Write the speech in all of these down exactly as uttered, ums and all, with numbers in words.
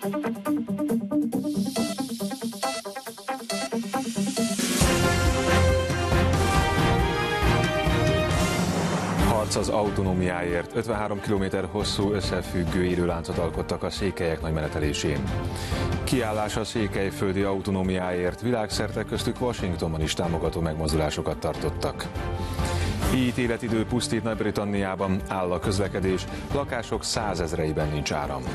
Harc az autonómiáért. ötvenhárom kilométer hosszú összefüggő élőláncot alkottak a székelyek nagy menetelésén. Kiállás a székelyföldi autonómiáért, világszerte köztük Washingtonban is támogató megmozdulásokat tartottak. Ítéletidő pusztít Nagy-Britanniában, áll a közlekedés, lakások százezreiben nincs áram.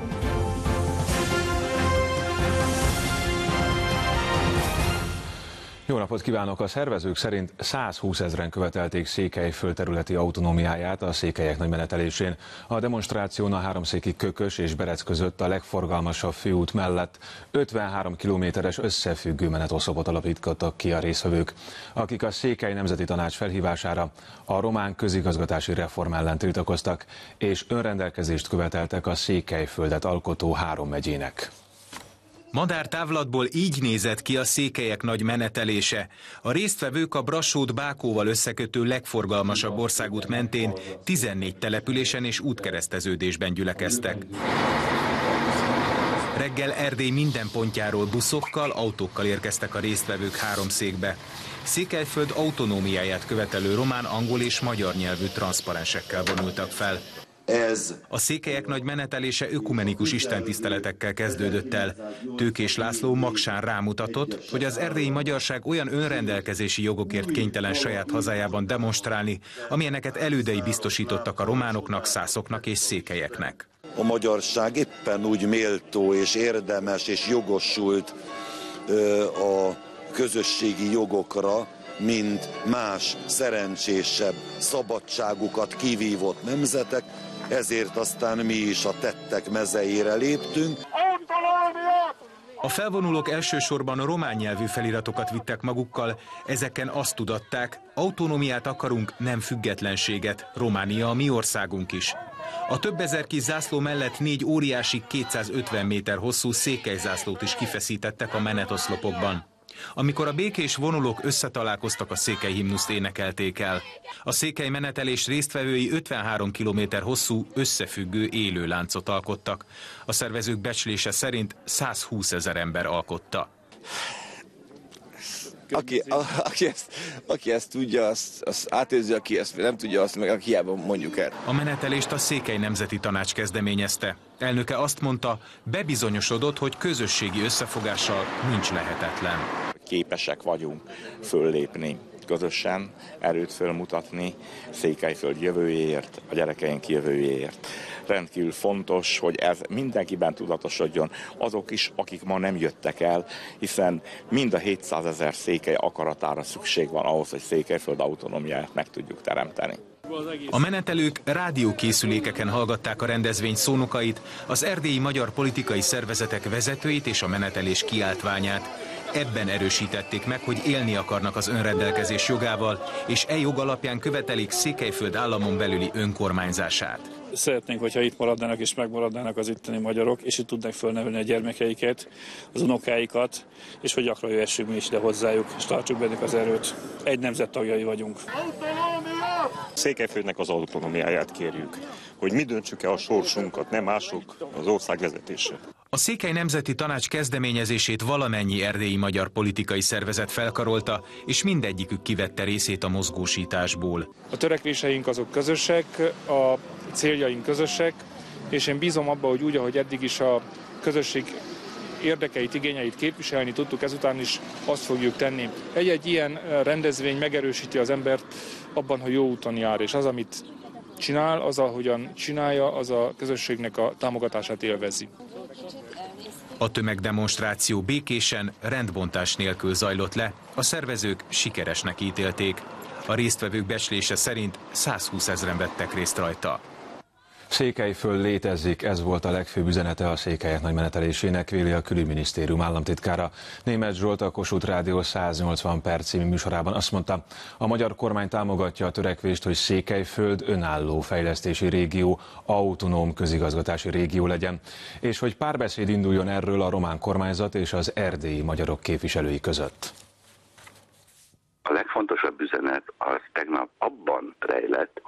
Jó napot kívánok! A szervezők szerint százhúszezren követelték Székelyföld területi autonómiáját a székelyek nagy menetelésén. A demonstráción a háromszéki Kökös és Berec között a legforgalmasabb főút mellett ötvenhárom kilométeres összefüggő menetoszlopot alapítottak ki a résztvevők, akik a Székely Nemzeti Tanács felhívására a román közigazgatási reform ellen tiltakoztak, és önrendelkezést követeltek a Székelyföldet alkotó három megyének. Madártávlatból így nézett ki a székelyek nagy menetelése. A résztvevők a Brassót-Bákóval összekötő legforgalmasabb országút mentén tizennégy településen és útkereszteződésben gyülekeztek. Reggel Erdély minden pontjáról buszokkal, autókkal érkeztek a résztvevők háromszékbe. Székelyföld autonómiáját követelő román, angol és magyar nyelvű transzparensekkel vonultak fel. Ez. A székelyek nagy menetelése ökumenikus istentiszteletekkel kezdődött el. Tőkés László Magsán rámutatott, hogy az erdélyi magyarság olyan önrendelkezési jogokért kénytelen saját hazájában demonstrálni, amilyeneket elődei biztosítottak a románoknak, szászoknak és székelyeknek. A magyarság éppen úgy méltó és érdemes és jogosult ö, a közösségi jogokra, mint más szerencsésebb, szabadságukat kivívott nemzetek, ezért aztán mi is a tettek mezeire léptünk. A felvonulók elsősorban a román nyelvű feliratokat vittek magukkal, ezeken azt tudatták, autonómiát akarunk, nem függetlenséget, Románia a mi országunk is. A több ezer kis zászló mellett négy óriási kétszázötven méter hosszú székelyzászlót is kifeszítettek a menetoszlopokban. Amikor a békés vonulók összetalálkoztak, a székely himnuszt énekelték el. A székely menetelés résztvevői ötvenhárom kilométer hosszú, összefüggő élőláncot alkottak. A szervezők becslése szerint százhúszezer ember alkotta. Aki, a, aki, ezt, aki ezt tudja, azt, azt átérzi, aki ezt nem tudja, azt meg hiába mondjuk el. A menetelést a Székely Nemzeti Tanács kezdeményezte. Elnöke azt mondta, bebizonyosodott, hogy közösségi összefogással nincs lehetetlen. Képesek vagyunk föllépni közösen, erőt fölmutatni Székelyföld jövőjéért, a gyerekeink jövőjéért. Rendkívül fontos, hogy ez mindenkiben tudatosodjon, azok is, akik ma nem jöttek el, hiszen mind a hétszázezer székely akaratára szükség van ahhoz, hogy Székelyföld autonómiáját meg tudjuk teremteni. A menetelők rádiókészülékeken hallgatták a rendezvény szónokait, az erdélyi magyar politikai szervezetek vezetőit és a menetelés kiáltványát. Ebben erősítették meg, hogy élni akarnak az önrendelkezés jogával, és e jog alapján követelik Székelyföld államon belüli önkormányzását. Szeretnénk, hogyha itt maradnának és megmaradnának az itteni magyarok, és itt tudnak fölnevelni a gyermekeiket, az unokáikat, és hogy gyakran jöhessünk mi is ide hozzájuk, és tartsuk bennük az erőt. Egy nemzet tagjai vagyunk. Székelyföldnek az autonómiáját kérjük, hogy mi döntsük el a sorsunkat, nem mások, az ország vezetése. A Székely Nemzeti Tanács kezdeményezését valamennyi erdélyi magyar politikai szervezet felkarolta, és mindegyikük kivette részét a mozgósításból. A törekvéseink azok közösek, a céljaink közösek, és én bízom abba, hogy úgy, ahogy eddig is a közösség érdekeit, igényeit képviselni tudtuk, ezután is azt fogjuk tenni. Egy-egy ilyen rendezvény megerősíti az embert abban, hogy jó úton jár, és az, amit csinál, az, ahogyan csinálja, az a közösségnek a támogatását élvezi. A tömegdemonstráció békésen, rendbontás nélkül zajlott le, a szervezők sikeresnek ítélték. A résztvevők becslése szerint százhúszezren vettek részt rajta. Székelyföld létezik, ez volt a legfőbb üzenete a székelyek nagy menetelésének, véli a Külügyminisztérium államtitkára. Németh Zsolt, a Kossuth Rádió száznyolcvan perc című műsorában azt mondta, a magyar kormány támogatja a törekvést, hogy Székelyföld önálló fejlesztési régió, autonóm közigazgatási régió legyen, és hogy párbeszéd induljon erről a román kormányzat és az erdélyi magyarok képviselői között. A legfontosabb üzenet az tegnap abban rejlett, hogy az egész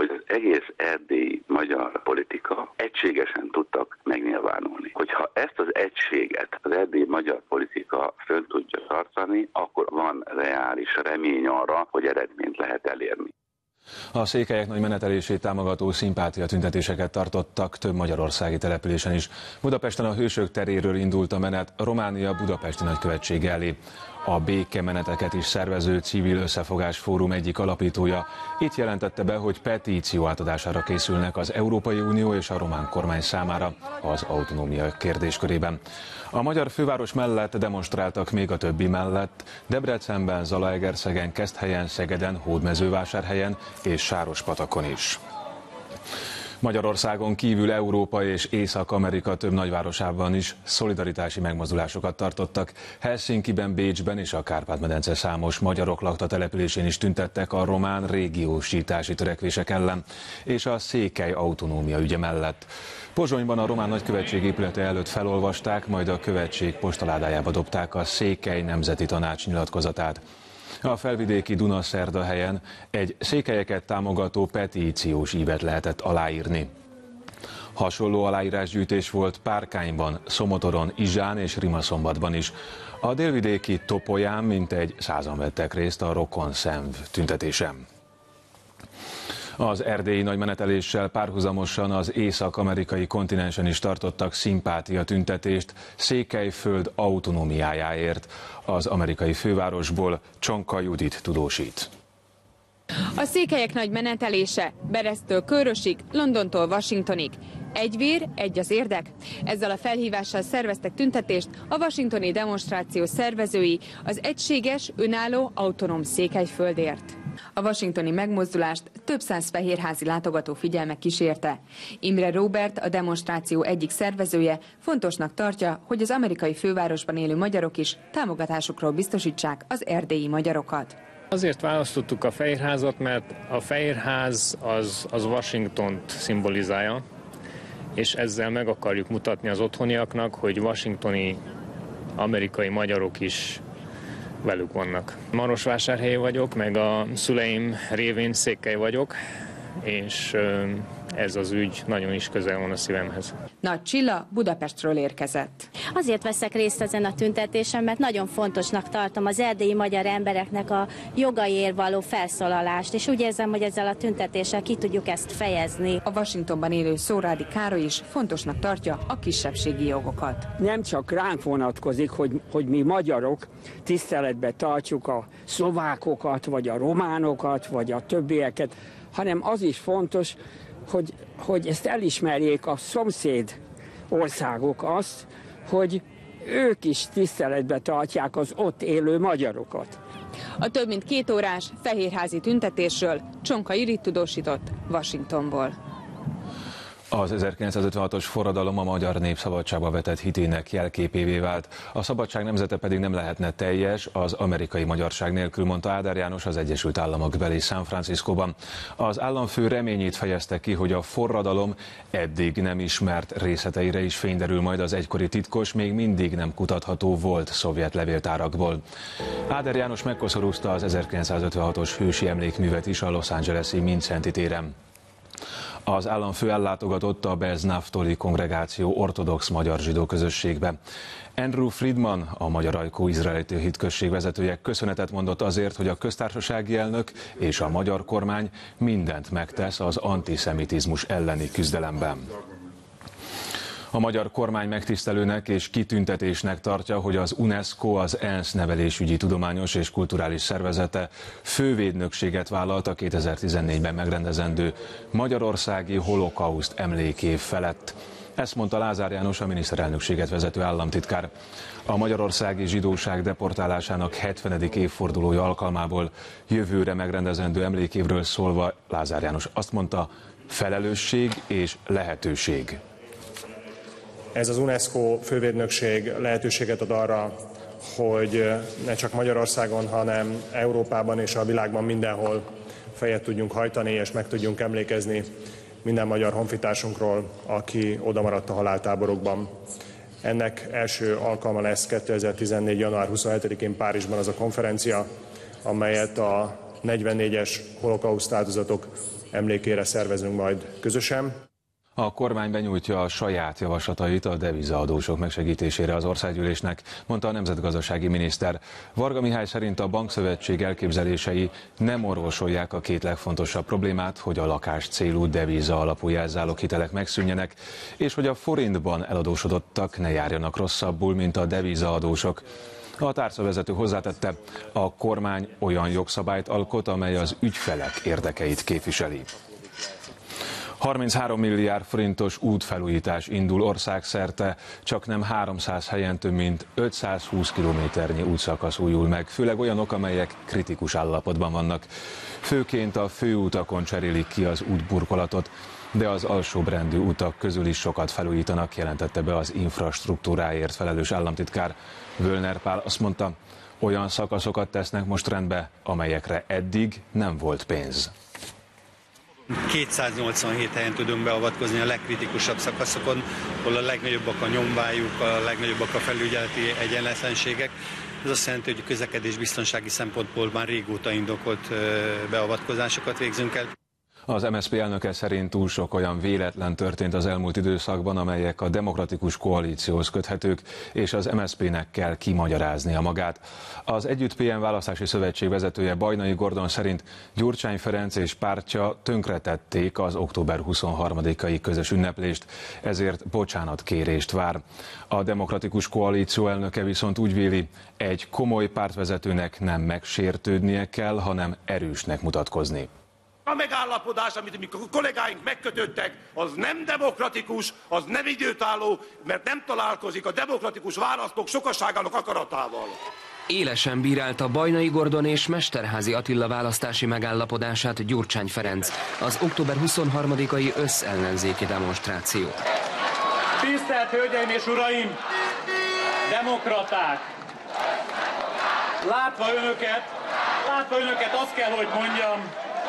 egész erdélyi magyar politika egységesen tudtak megnyilvánulni. Hogyha ezt az egységet az erdélyi magyar politika fönn tudja tartani, akkor van reális remény arra, hogy eredményt lehet elérni. A székelyek nagy menetelését támogató szimpátia tüntetéseket tartottak több magyarországi településen is. Budapesten a Hősök teréről indult a menet Románia budapesti nagykövetsége elé. A békemeneteket is szervező Civil Összefogás Fórum egyik alapítója itt jelentette be, hogy petíció átadására készülnek az Európai Unió és a román kormány számára az autonómia kérdéskörében. A magyar főváros mellett demonstráltak még a többi mellett Debrecenben, Zalaegerszegen, Keszthelyen, Szegeden, Hódmezővásárhelyen és Sárospatakon is. Magyarországon kívül Európa és Észak-Amerika több nagyvárosában is szolidaritási megmozdulásokat tartottak. Helsinkiben, Bécsben és a Kárpát-medence számos magyarok lakta településén is tüntettek a román régiósítási törekvések ellen és a székely autonómia ügye mellett. Pozsonyban a román nagykövetség épülete előtt felolvasták, majd a követség postaládájába dobták a Székely Nemzeti Tanács nyilatkozatát. A felvidéki Dunaszerdahelyen egy székelyeket támogató petíciós ívet lehetett aláírni. Hasonló aláírásgyűjtés volt Párkányban, Szomotoron, Izsán és Rimaszombatban is. A délvidéki Topolyán mintegy százan vettek részt a Rokon Szemv tüntetésen. Az erdélyi nagy meneteléssel párhuzamosan az észak-amerikai kontinensen is tartottak szimpátia tüntetést Székelyföld autonómiájáért. Az amerikai fővárosból Csonka Judit tudósít. A székelyek nagy menetelése Bereztől Körösig, Londontól Washingtonig. Egy vér, egy az érdek. Ezzel a felhívással szerveztek tüntetést a washingtoni demonstráció szervezői az egységes, önálló, autonóm Székelyföldért. A washingtoni megmozdulást több száz fehérházi látogató figyelme kísérte. Imre Róbert, a demonstráció egyik szervezője fontosnak tartja, hogy az amerikai fővárosban élő magyarok is támogatásukról biztosítsák az erdélyi magyarokat. Azért választottuk a Fehérházat, mert a Fehérház az, az Washingtont szimbolizálja, és ezzel meg akarjuk mutatni az otthoniaknak, hogy washingtoni amerikai magyarok is velük vannak. Marosvásárhelyi vagyok, meg a szüleim révén székely vagyok, és ez az ügy nagyon is közel van a szívemhez. Nagy Csilla Budapestről érkezett. Azért veszek részt ezen a tüntetésen, mert nagyon fontosnak tartom az erdélyi magyar embereknek a jogaiért való felszólalást, és úgy érzem, hogy ezzel a tüntetéssel ki tudjuk ezt fejezni. A Washingtonban élő Szórádi Károly is fontosnak tartja a kisebbségi jogokat. Nem csak ránk vonatkozik, hogy, hogy mi magyarok tiszteletbe tartjuk a szlovákokat, vagy a románokat, vagy a többieket, hanem az is fontos, hogy, hogy ezt elismerjék a szomszéd országok azt, hogy ők is tiszteletbe tartják az ott élő magyarokat. A több mint két órás fehérházi tüntetésről Csonka Judit tudósított Washingtonból. Az ezerkilencszázötvenhatos forradalom a magyar nép szabadságba vetett hitének jelképévé vált. A szabadság nemzete pedig nem lehetne teljes az amerikai magyarság nélkül, mondta Ádár János az Egyesült Államok beli San Franciscóban. Az államfő reményét fejezte ki, hogy a forradalom eddig nem ismert részleteire is fényderül majd az egykori titkos, még mindig nem kutatható volt szovjet levéltárakból. Ádár János megkoszorúzta az ezerkilencszázötvenhatos hősi emlékművet is a Los Angeles-i Mindszenty téren. Az államfő ellátogatott a Bez Naftali kongregáció ortodox magyar zsidó közösségbe. Andrew Friedman, a Magyar Ajkó izraeliti hitközség vezetője köszönetet mondott azért, hogy a köztársasági elnök és a magyar kormány mindent megtesz az antiszemitizmus elleni küzdelemben. A magyar kormány megtisztelőnek és kitüntetésnek tartja, hogy az UNESCO, az ENSZ nevelésügyi tudományos és kulturális szervezete fővédnökséget vállalt a kétezer-tizennégyben megrendezendő Magyarországi Holokauszt emlékév felett. Ezt mondta Lázár János, a miniszterelnökséget vezető államtitkár. A magyarországi zsidóság deportálásának hetvenedik évfordulója alkalmából jövőre megrendezendő emlékévről szólva Lázár János azt mondta, felelősség és lehetőség. Ez az UNESCO fővédnökség lehetőséget ad arra, hogy ne csak Magyarországon, hanem Európában és a világban mindenhol fejet tudjunk hajtani, és meg tudjunk emlékezni minden magyar honfitársunkról, aki odamaradt a haláltáborokban. Ennek első alkalma lesz kétezer-tizennégy. január huszonhetedikén Párizsban az a konferencia, amelyet a negyvennégyes holokauszt áldozatok emlékére szervezünk majd közösen. A kormány benyújtja a saját javaslatait a devizaadósok megsegítésére az országgyűlésnek, mondta a nemzetgazdasági miniszter. Varga Mihály szerint a bankszövetség elképzelései nem orvosolják a két legfontosabb problémát, hogy a lakás célú deviza alapú jelzáloghitelek megszűnjenek, és hogy a forintban eladósodottak ne járjanak rosszabbul, mint a devizaadósok. A tárcavezető hozzátette, a kormány olyan jogszabályt alkot, amely az ügyfelek érdekeit képviseli. harminchárom milliárd forintos útfelújítás indul országszerte, csak nem háromszáz helyen több mint ötszázhúsz kilométernyi útszakasz újul meg, főleg olyanok, amelyek kritikus állapotban vannak. Főként a főutakon cserélik ki az útburkolatot, de az alsóbrendű utak közül is sokat felújítanak, jelentette be az infrastruktúráért felelős államtitkár. Völner Pál azt mondta, olyan szakaszokat tesznek most rendbe, amelyekre eddig nem volt pénz. kétszáznyolcvanhét helyen tudunk beavatkozni a legkritikusabb szakaszokon, ahol a legnagyobbak a nyomvályuk, a legnagyobbak a felügyeleti egyenletlenségek. Ez azt jelenti, hogy közlekedés biztonsági szempontból már régóta indokolt beavatkozásokat végzünk el. Az em es zé pé elnöke szerint túl sok olyan véletlen történt az elmúlt időszakban, amelyek a demokratikus koalícióhoz köthetők, és az em es zé pének kell kimagyaráznia magát. Az Együtt pé em választási szövetség vezetője Bajnai Gordon szerint Gyurcsány Ferenc és pártja tönkretették az október huszonharmadikai közös ünneplést, ezért bocsánatkérést vár. A demokratikus koalíció elnöke viszont úgy véli, egy komoly pártvezetőnek nem megsértődnie kell, hanem erősnek mutatkozni. A megállapodás, amit mi kollégáink megkötöttek, az nem demokratikus, az nem időtálló, mert nem találkozik a demokratikus választók sokaságának akaratával. Élesen bírálta Bajnai Gordon és Mesterházy Attila választási megállapodását Gyurcsány Ferenc, az október huszonharmadikai összellenzéki demonstrációt. Tisztelt Hölgyeim és Uraim! Demokraták! Látva önöket, látva önöket azt kell, hogy mondjam,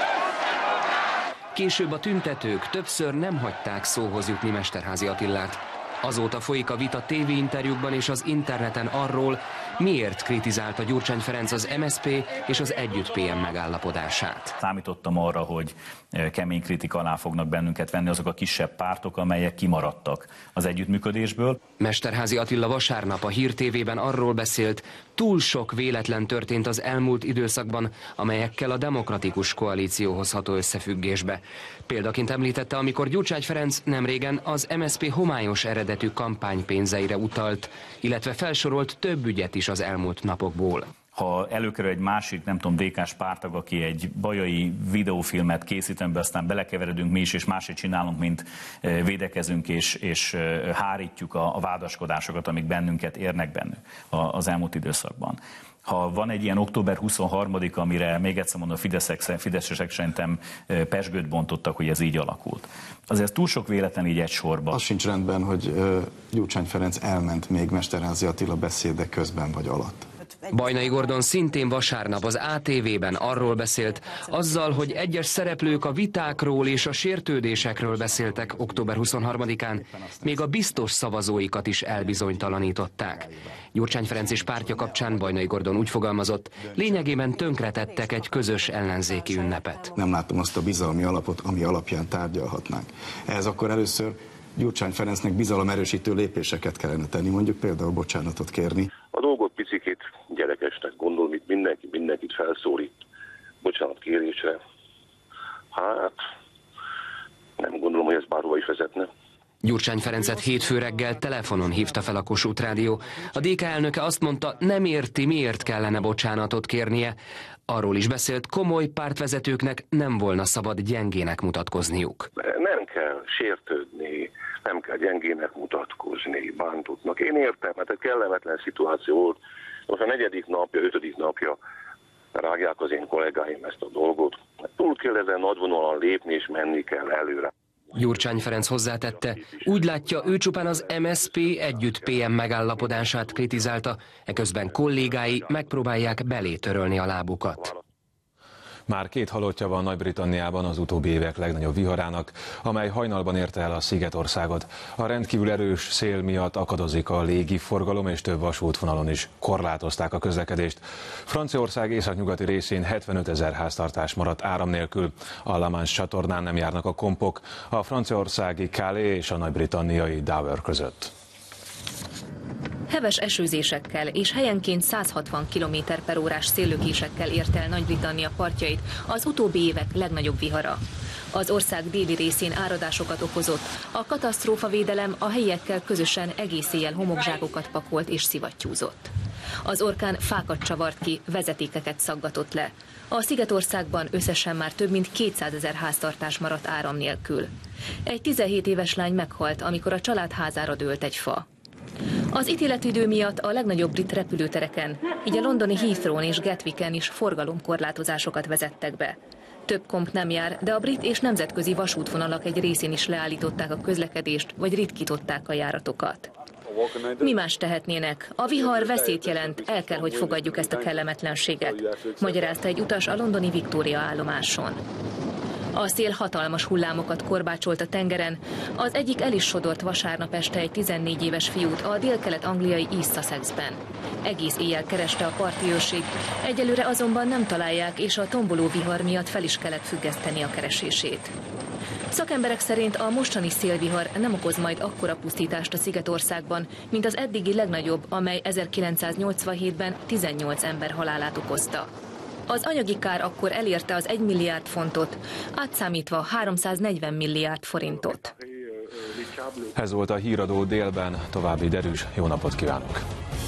Később a tüntetők többször nem hagyták szóhoz jutni Mesterházy Attilát. Azóta folyik a vita tévéinterjúkban és az interneten arról, miért kritizálta Gyurcsány Ferenc az em es zé pé és az Együtt pé em megállapodását. Számítottam arra, hogy kemény kritika alá fognak bennünket venni azok a kisebb pártok, amelyek kimaradtak az együttműködésből. Mesterházy Attila vasárnap a Hír té vében arról beszélt, túl sok véletlen történt az elmúlt időszakban, amelyekkel a demokratikus koalíció hozható összefüggésbe. Példaként említette, amikor Gyurcsány Ferenc nemrégen az em es zé pé homályos eredetű kampánypénzeire utalt, illetve felsorolt több ügyet is az elmúlt napokból. Ha előkerül egy másik, nem tudom, dé ká-s pártag, aki egy bajai videófilmet készítünk be, aztán belekeveredünk mi is, és máshogy csinálunk, mint védekezünk és, és hárítjuk a, a vádaskodásokat, amik bennünket érnek bennük az elmúlt időszakban. Ha van egy ilyen október huszonharmadika, amire még egyszer mondom, a Fideszek, Fideszesek szerintem pezsgőt bontottak, hogy ez így alakult. Azért túl sok véletlen így egy sorba. Az sincs rendben, hogy Gyurcsány Ferenc elment még Mesterházy Attila beszéde közben vagy alatt. Bajnai Gordon szintén vasárnap az á té vében arról beszélt, azzal, hogy egyes szereplők a vitákról és a sértődésekről beszéltek október huszonharmadikán, még a biztos szavazóikat is elbizonytalanították. Gyurcsány Ferenc és pártja kapcsán Bajnai Gordon úgy fogalmazott, lényegében tönkretettek egy közös ellenzéki ünnepet. Nem látom azt a bizalmi alapot, ami alapján tárgyalhatnánk. Ehhez akkor először Gyurcsány Ferencnek bizalomerősítő lépéseket kellene tenni, mondjuk például bocsánatot kérni. A dolgot picikét gyerekesnek gondolom, itt mindenki mindenkit felszólít bocsánatkérésre. Hát, nem gondolom, hogy ez bárhova is vezetne. Gyurcsány Ferencet hétfő reggel telefonon hívta fel a Kossuth Rádió. A dé ká elnöke azt mondta, nem érti, miért kellene bocsánatot kérnie. Arról is beszélt, komoly pártvezetőknek nem volna szabad gyengének mutatkozniuk. Nem kell sértődni, nem kell gyengének mutatkozni, bántottnak. Én értem, mert egy kellemetlen szituáció volt. Most a negyedik napja, ötödik napja rágják az én kollégáim ezt a dolgot. Túl kell ezen nagyvonalon lépni és menni kell előre. Gyurcsány Ferenc hozzátette, úgy látja, ő csupán az em es zé pé Együtt pé em megállapodását kritizálta, eközben kollégái megpróbálják belé törölni a lábukat. Már két halottja van Nagy-Britanniában az utóbbi évek legnagyobb viharának, amely hajnalban érte el a Szigetországot. A rendkívül erős szél miatt akadozik a légiforgalom, és több vasútvonalon is korlátozták a közlekedést. Franciaország északnyugati részén hetvenötezer háztartás maradt áram nélkül. A La Manche csatornán nem járnak a kompok a franciaországi Calais és a nagy-britanniai Dover között. Heves esőzésekkel és helyenként száz hatvan kilométer per órás széllökésekkel érte el Nagy-Britannia partjait az utóbbi évek legnagyobb vihara. Az ország déli részén áradásokat okozott, a katasztrófavédelem a helyiekkel közösen egész éjjel homokzsákokat pakolt és szivattyúzott. Az orkán fákat csavart ki, vezetékeket szaggatott le. A Szigetországban összesen már több mint kétszázezer háztartás maradt áram nélkül. Egy tizenhét éves lány meghalt, amikor a család házára dőlt egy fa. Az ítéletidő miatt a legnagyobb brit repülőtereken, így a londoni Heathrow-n és Gatwicken is forgalomkorlátozásokat vezettek be. Több komp nem jár, de a brit és nemzetközi vasútvonalak egy részén is leállították a közlekedést, vagy ritkították a járatokat. Mi más tehetnének? A vihar veszélyt jelent, el kell, hogy fogadjuk ezt a kellemetlenséget, magyarázta egy utas a londoni Victoria állomáson. A szél hatalmas hullámokat korbácsolt a tengeren, az egyik el is sodort vasárnap este egy tizennégy éves fiút a délkelet-angliai East Sussexben. Egész éjjel kereste a parti őrség, egyelőre azonban nem találják, és a tomboló vihar miatt fel is kellett függeszteni a keresését. Szakemberek szerint a mostani szélvihar nem okoz majd akkora pusztítást a Szigetországban, mint az eddigi legnagyobb, amely ezerkilencszáznyolcvanhétben tizennyolc ember halálát okozta. Az anyagi kár akkor elérte az egy milliárd fontot, átszámítva háromszáznegyven milliárd forintot. Ez volt a híradó délben, további derűs, jó napot kívánok!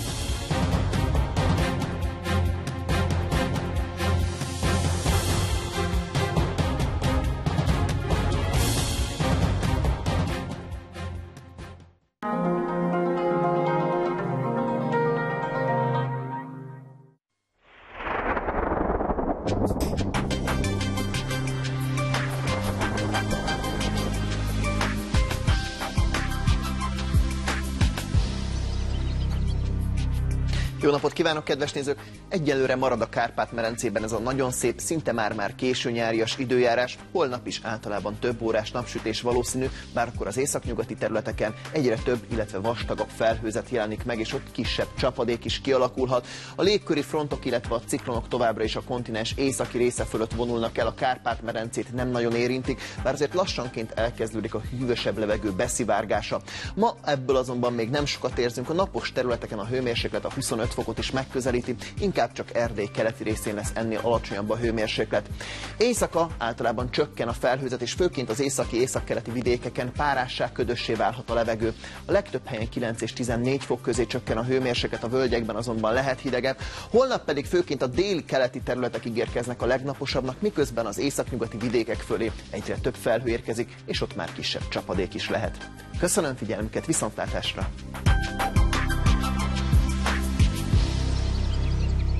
Jó napot kívánok, kedves nézők! Egyelőre marad a Kárpát-medencében ez a nagyon szép, szinte már-már késő nyárias időjárás. Holnap is általában több órás napsütés valószínű, bár akkor az északnyugati területeken egyre több, illetve vastagabb felhőzet jelenik meg, és ott kisebb csapadék is kialakulhat. A légköri frontok, illetve a ciklonok továbbra is a kontinens északi része fölött vonulnak el, a Kárpát-medencét nem nagyon érintik, bár azért lassanként elkezdődik a hűvösebb levegő beszivárgása. Ma ebből azonban még nem sokat érzünk, a napos területeken a hőmérséklet a huszonöt fokot is megközelíti, inkább csak Erdély keleti részén lesz ennél alacsonyabb a hőmérséklet. Éjszaka általában csökken a felhőzet, és főként az északi északkeleti vidékeken párássá, ködössé válhat a levegő. A legtöbb helyen kilenc és tizennégy fok közé csökken a hőmérséklet, a völgyekben azonban lehet hidegebb. Holnap pedig főként a dél-keleti területek ígérkeznek a legnaposabbnak, miközben az északnyugati vidékek fölé egyre több felhő érkezik, és ott már kisebb csapadék is lehet. Köszönöm figyelmüket, viszontlátásra!